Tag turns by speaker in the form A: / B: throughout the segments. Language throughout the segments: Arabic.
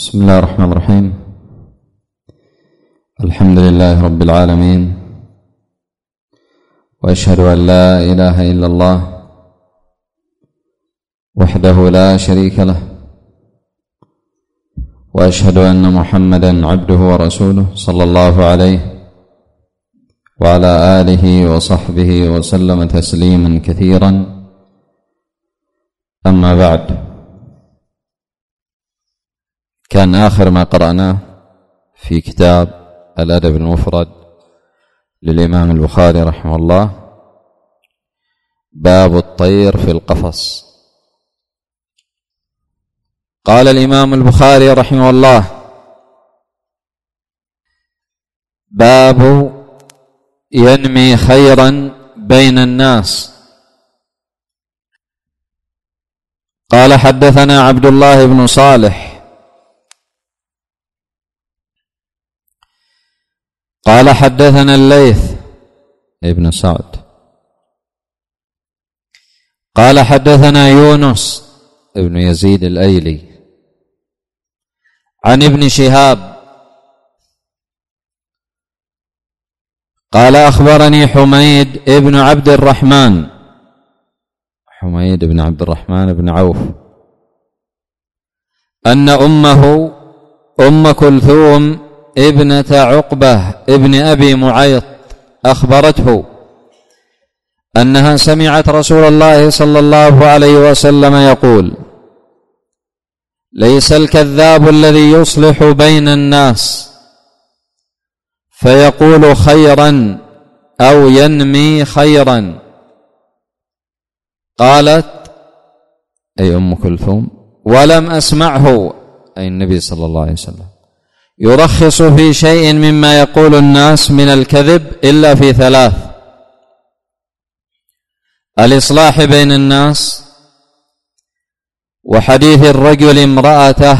A: بسم الله الرحمن الرحيم. الحمد لله رب العالمين، وأشهد أن لا إله إلا الله وحده لا شريك له، وأشهد أن محمدا عبده ورسوله صلى الله عليه وعلى آله وصحبه وسلم تسليما كثيرا. أما بعد، كان آخر ما قرأناه في كتاب الأدب المفرد للإمام البخاري رحمه الله باب الطير في القفص. قال الإمام البخاري رحمه الله: باب ينمي خيرا بين الناس. قال: حدثنا عبد الله بن صالح قال: حدثنا الليث ابن سعد قال: حدثنا يونس ابن يزيد الأيلي عن ابن شهاب قال: أخبرني حميد بن عبد الرحمن بن عوف أن أمه أم كلثوم ابنة عقبة ابن أبي معيط أخبرته أنها سمعت رسول الله صلى الله عليه وسلم يقول: ليس الكذاب الذي يصلح بين الناس فيقول خيرا أو ينمي خيرا. قالت أي أم كلثوم: ولم أسمعه أي النبي صلى الله عليه وسلم يرخص في شيء مما يقول الناس من الكذب إلا في ثلاث: الإصلاح بين الناس، وحديث الرجل امرأته،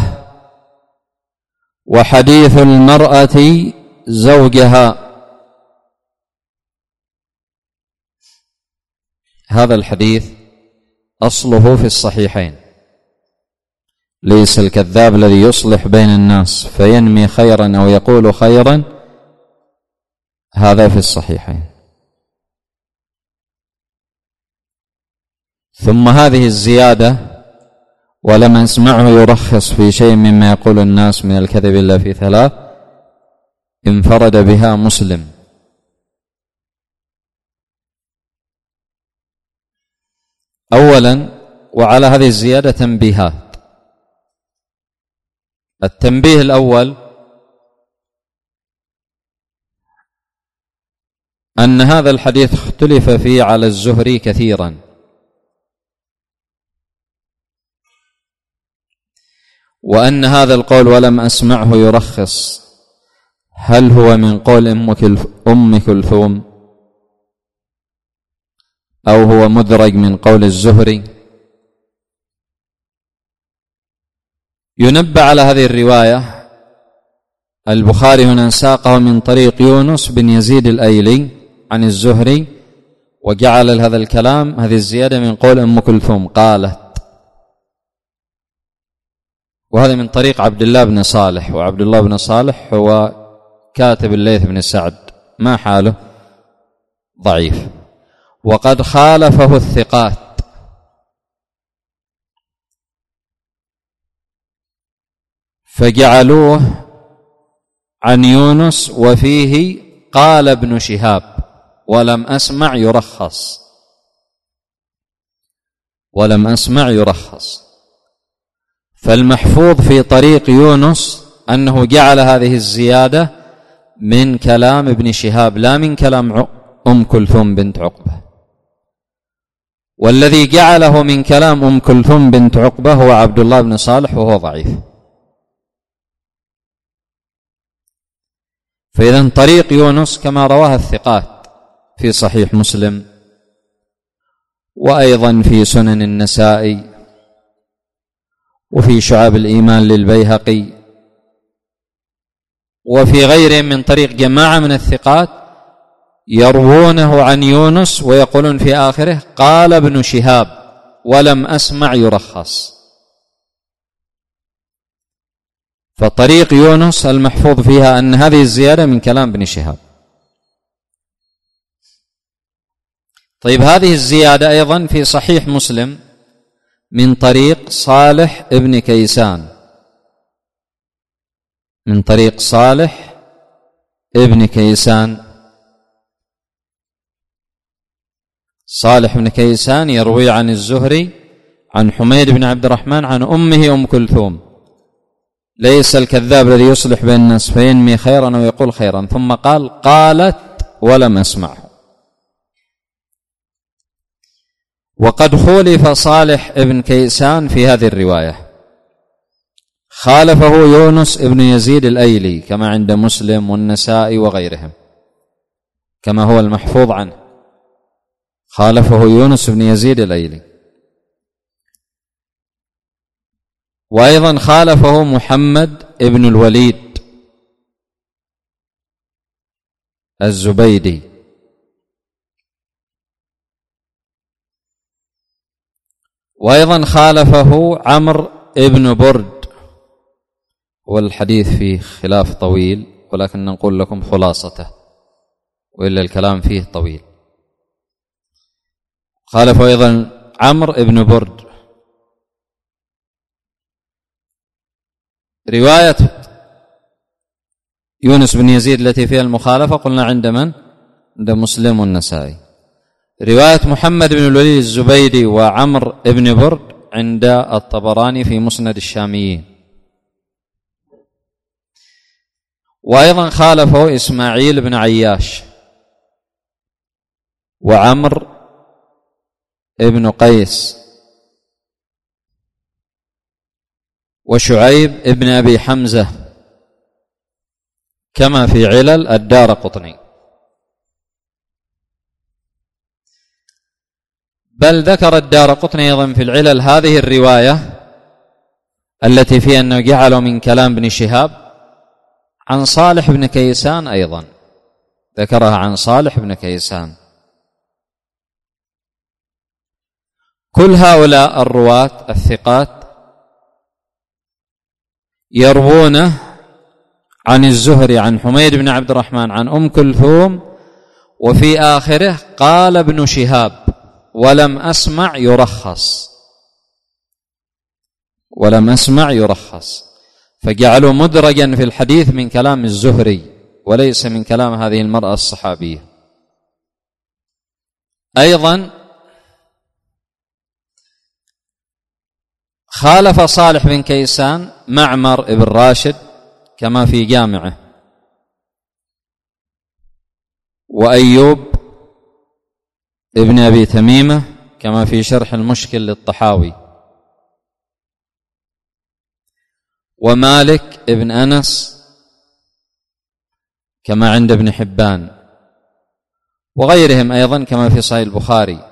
A: وحديث المرأة زوجها. هذا الحديث أصله في الصحيحين: ليس الكذاب الذي يصلح بين الناس فينمي خيرا أو يقول خيرا، هذا في الصحيحين. ثم هذه الزيادة: ولم أسمعه يرخص في شيء مما يقول الناس من الكذب إلا في ثلاث، انفرد بها مسلم. أولا، وعلى هذه الزيادة تنبيهات. التنبيه الأول: أن هذا الحديث اختلف فيه على الزهري كثيرا، وأن هذا القول ولم أسمعه يرخص، هل هو من قول أم كلثوم أو هو مدرج من قول الزهري؟ ينبه على هذه الرواية. البخاري هنا ساقه من طريق يونس بن يزيد الأيلي عن الزهري، وجعل هذا الكلام، هذه الزيادة، من قول أم كلثوم قالت، وهذا من طريق عبد الله بن صالح، وعبد الله بن صالح هو كاتب الليث بن سعد، ما حاله؟ ضعيف، وقد خالفه الثقات، فجعلوه عن يونس وفيه قال ابن شهاب ولم أسمع يرخص. فالمحفوظ في طريق يونس أنه جعل هذه الزيادة من كلام ابن شهاب لا من كلام أم كلثوم بنت عقبة، والذي جعله من كلام أم كلثوم بنت عقبة هو عبد الله بن صالح، وهو ضعيف. فإذن طريق يونس كما رواها الثقات في صحيح مسلم، وأيضا في سنن النسائي، وفي شعاب الإيمان للبيهقي، وفي غيره من طريق جماعة من الثقات يروونه عن يونس ويقولون في آخره قال ابن شهاب ولم أسمع يرخص. فطريق يونس المحفوظ فيها أن هذه الزيادة من كلام ابن شهاب. طيب هذه الزيادة أيضا في صحيح مسلم من طريق صالح ابن كيسان، من طريق صالح ابن كيسان. صالح بن كيسان يروي عن الزهري عن حميد بن عبد الرحمن عن أمه أم كلثوم: ليس الكذاب الذي يصلح بين الناس فينمي خيرا أو يقول خيرا، ثم قال: قالت ولم أسمعه. وقد خولف صالح ابن كيسان في هذه الرواية، خالفه يونس ابن يزيد الأيلي كما عند مسلم والنسائي وغيرهم، كما هو المحفوظ عنه، خالفه يونس بن يزيد الأيلي. وأيضا خالفه محمد ابن الوليد الزبيدي. وأيضا خالفه عمرو ابن برد، والحديث فيه خلاف طويل ولكن نقول لكم خلاصته، وإلا الكلام فيه طويل. خالفه أيضا عمرو ابن برد. رواية يونس بن يزيد التي فيها المخالفة قلنا عند من؟ عند مسلم والنسائي. رواية محمد بن الوليد الزبيدي وعمرو ابن برد عند الطبراني في مسند الشاميين. وأيضا خالفه إسماعيل بن عياش وعمرو ابن قيس وشعيب ابن أبي حمزة كما في علل الدارقطني. بل ذكر الدارقطني أيضا في العلل هذه الرواية التي فيها أنه جعله من كلام ابن شهاب عن صالح بن كيسان، أيضا ذكرها عن صالح بن كيسان. كل هؤلاء الرواة الثقات يروونه عن الزهري عن حميد بن عبد الرحمن عن أم كلثوم، وفي آخره قال ابن شهاب ولم أسمع يرخص، ولم أسمع يرخص، فجعلوا مدرجا في الحديث من كلام الزهري وليس من كلام هذه المرأة الصحابية. أيضا خالف صالح بن كيسان معمر بن راشد كما في جامعه، وأيوب ابن أبي تميمة كما في شرح المشكل للطحاوي، ومالك ابن أنس كما عند ابن حبان، وغيرهم أيضا كما في صحيح البخاري.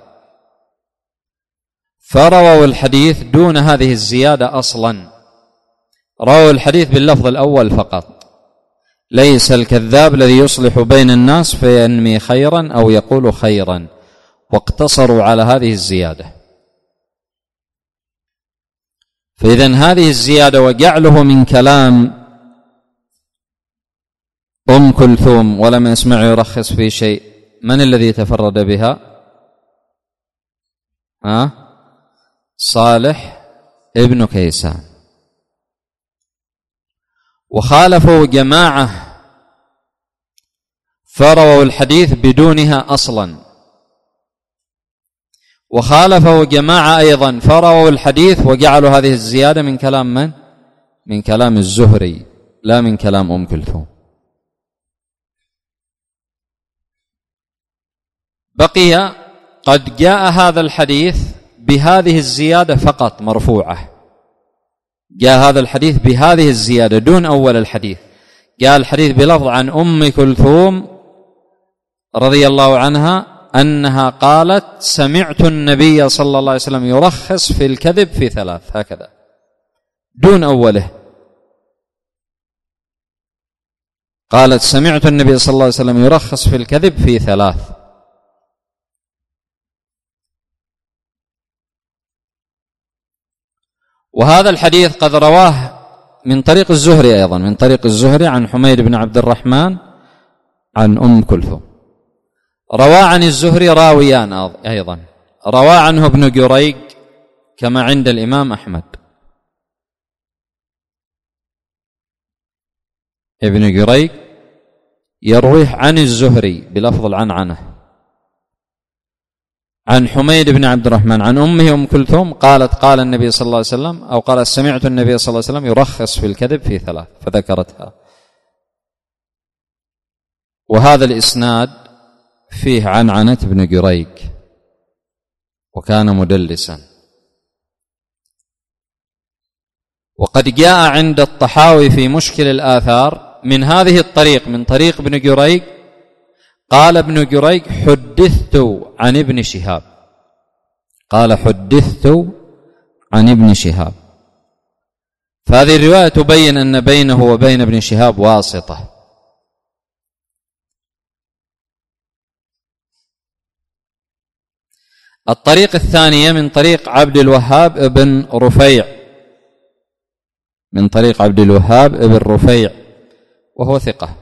A: فرووا الحديث دون هذه الزيادة أصلا، رووا الحديث باللفظ الأول فقط: ليس الكذاب الذي يصلح بين الناس فينمي خيرا أو يقول خيرا، واقتصروا على هذه الزيادة. فإذن هذه الزيادة وجعله من كلام أم كلثوم ولم يسمع يرخص في شيء، من الذي تفرد بها؟ صالح ابن كيسان. وخالفوا جماعة فرووا الحديث بدونها أصلا، وخالفوا جماعة أيضا فرووا الحديث وجعلوا هذه الزيادة من كلام من؟ من كلام الزهري لا من كلام أم كلثوم. بقي قد جاء هذا الحديث بهذه الزيادة فقط مرفوعة، جاء هذا الحديث بهذه الزيادة دون أول الحديث، جاء الحديث بلفظ عن أم كلثوم رضي الله عنها أنها قالت: سمعت النبي صلى الله عليه وسلم يرخص في الكذب في 3، هكذا دون أوله. قالت: سمعت النبي صلى الله عليه وسلم يرخص في الكذب في 3. وهذا الحديث قد رواه من طريق الزهري أيضا، من طريق الزهري عن حميد بن عبد الرحمن عن أم كلثوم. روى عن الزهري راويان أيضا، روى عنه ابن جريج كما عند الإمام أحمد. ابن جريج يرويه عن الزهري بلفظ العنعنة عن حميد بن عبد الرحمن عن أمه أم كلثوم قالت قال النبي صلى الله عليه وسلم، أو قالت سمعت النبي صلى الله عليه وسلم يرخص في الكذب في 3 فذكرتها. وهذا الإسناد فيه عنعنة ابن جريج وكان مدلسا. وقد جاء عند الطحاوي في مشكل الآثار من هذه الطريق، من طريق ابن جريج، قال ابن جريج حدثت عن ابن شهاب، قال حدثت عن ابن شهاب. فهذه الرواية تبين أن بينه وبين ابن شهاب واسطة. الطريق الثانية من طريق عبد الوهاب ابن رفيع، من طريق عبد الوهاب ابن رفيع وهو ثقة،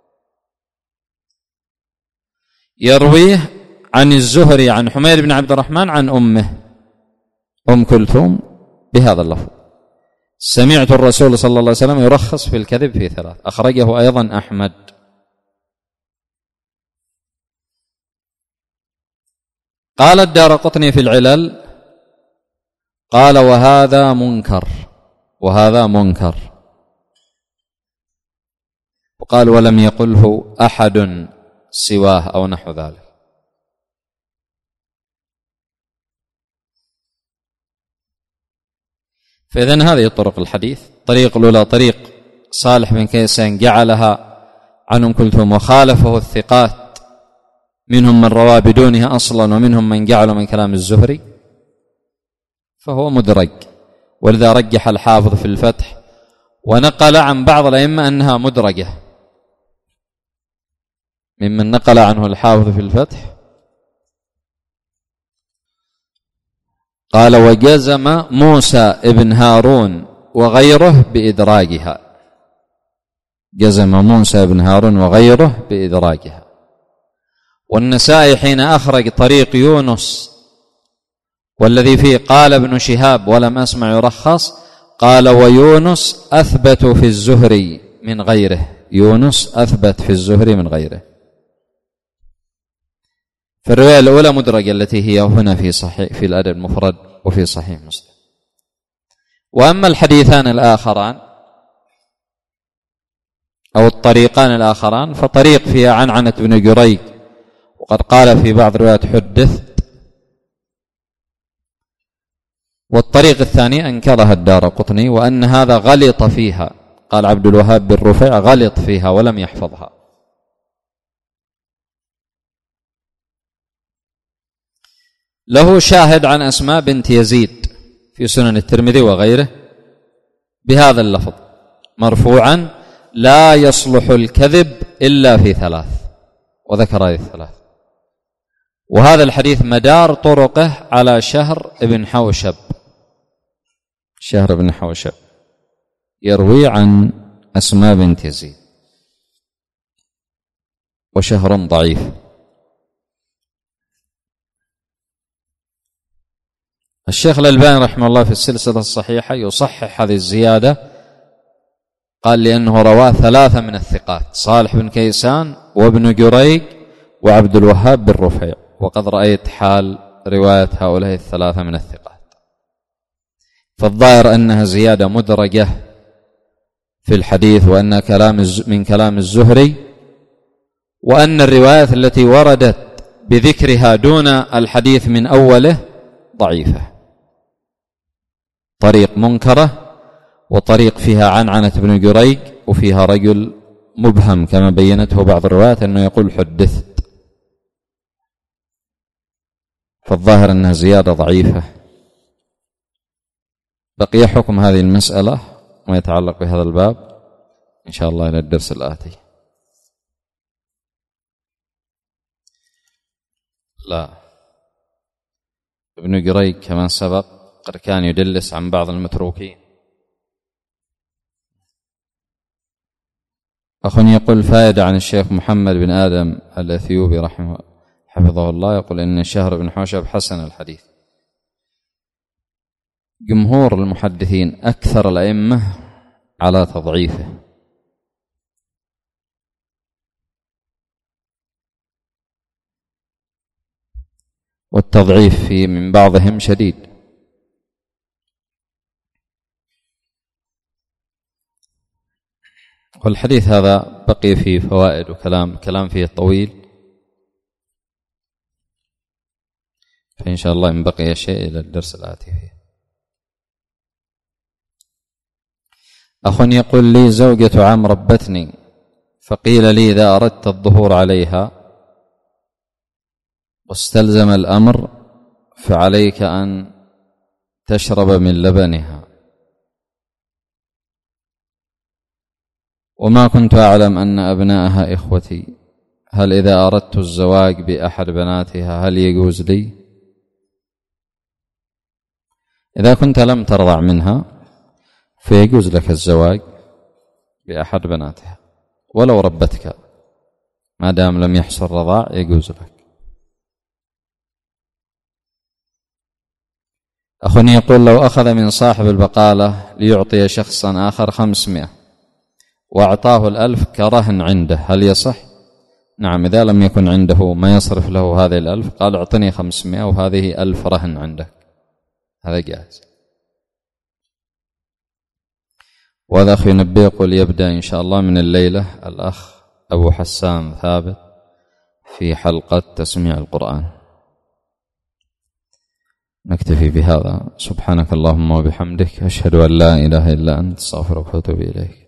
A: يرويه عن الزهري عن حميد بن عبد الرحمن عن أمه أم كلثوم بهذا اللفظ: سمعت الرسول صلى الله عليه وسلم يرخص في الكذب في 3. أخرجه أيضا أحمد. قال الدارقطني في العلل قال وهذا منكر، وهذا منكر. وقال ولم يقله أحد سواه أو نحو ذلك. فإذن هذه طرق الحديث. طريق الأولى طريق صالح بن كيسان جعلها عن أم كلثوم وخالفه الثقات، منهم من روى بدونها أصلا ومنهم من جعله من كلام الزهري، فهو مدرج. ولذا رجح الحافظ في الفتح ونقل عن بعض الأئمة أنها مدرجة، ممن نقل عنه الحافظ في الفتح قال وجزم موسى ابن هارون وغيره بإدراجها، جزم موسى ابن هارون وغيره بإدراجها. والنسائي حين أخرج طريق يونس والذي فيه قال ابن شهاب ولم أسمع يرخص، قال ويونس أثبت في الزهري من غيره، يونس أثبت في الزهري من غيره. فالرواية الأولى مدرجة التي هي هنا في صحيح في الأدب المفرد وفي صحيح مسلم. وأما الحديثان الآخران أو الطريقان الآخران فطريق فيها عنعنة ابن جريج وقد قال في بعض الروايات حدثت، والطريق الثاني أنكرها الدارقطني وأن هذا غلط فيها، قال عبد الوهاب بن رفيع غلط فيها ولم يحفظها. له شاهد عن أسماء بنت يزيد في سنن الترمذي وغيره بهذا اللفظ مرفوعا: لا يصلح الكذب إلا في 3، وذكر هذه 3. وهذا الحديث مدار طرقه على شهر بن حوشب، شهر بن حوشب يروي عن أسماء بنت يزيد، وشهر ضعيف. الشيخ الألباني رحمه الله في السلسلة الصحيحة يصحح هذه الزيادة، قال لأنه رواه 3 من الثقات: صالح بن كيسان وابن جريج وعبد الوهاب بن رفيع. وقد رأيت حال رواية هؤلاء 3 من الثقات، فالظاهر أنها زيادة مدرجة في الحديث، وأن من كلام الزهري، وأن الروايات التي وردت بذكرها دون الحديث من أوله ضعيفة، طريق منكرة، وطريق فيها عنعنة ابن جريج وفيها رجل مبهم كما بينته بعض الروايات أنه يقول حدثت، فالظاهر أنها زيادة ضعيفة. بقي حكم هذه المسألة وما يتعلق بهذا الباب إن شاء الله إلى الدرس الآتي. لا، ابن جريج كما سبق قد كان يدلس عن بعض المتروكين، أخ يقول فائدة عن الشيخ محمد بن آدم الأثيوبي حفظه الله، يقول إن شهر بن حوشب حسن الحديث. جمهور المحدثين أكثر الأئمة على تضعيفه، والتضعيف فيه من بعضهم شديد. والحديث هذا بقي فيه فوائد وكلام فيه طويل، فإن شاء الله إن بقي شيء إلى الدرس الآتي فيه. أخ يقول لي زوجة عم ربتني، فقيل لي إذا أردت الظهور عليها واستلزم الأمر فعليك أن تشرب من لبنها، وما كنت أعلم أن أبنائها إخوتي، هل إذا أردت الزواج بأحد بناتها هل يجوز لي؟ إذا كنت لم ترضع منها فيجوز لك الزواج بأحد بناتها ولو ربتك، ما دام لم يحصل رضاع يجوز لك. أخ يقول لو أخذ من صاحب البقالة ليعطي شخصا آخر 500 وأعطاه 1000 كرهن عنده، هل يصح؟ نعم، إذا لم يكن عنده ما يصرف له هذه 1000 قال اعطني 500 وهذه 1000 رهن عندك، هذا جائز. وهذا أخ ينبه يقول يبدأ إن شاء الله من الليلة الأخ أبو حسان ثابت في حلقة تسميع القرآن. نكتفي بهذا، سبحانك اللهم وبحمدك، أشهد أن لا إله إلا أنت، استغفرك وأتوب إليك.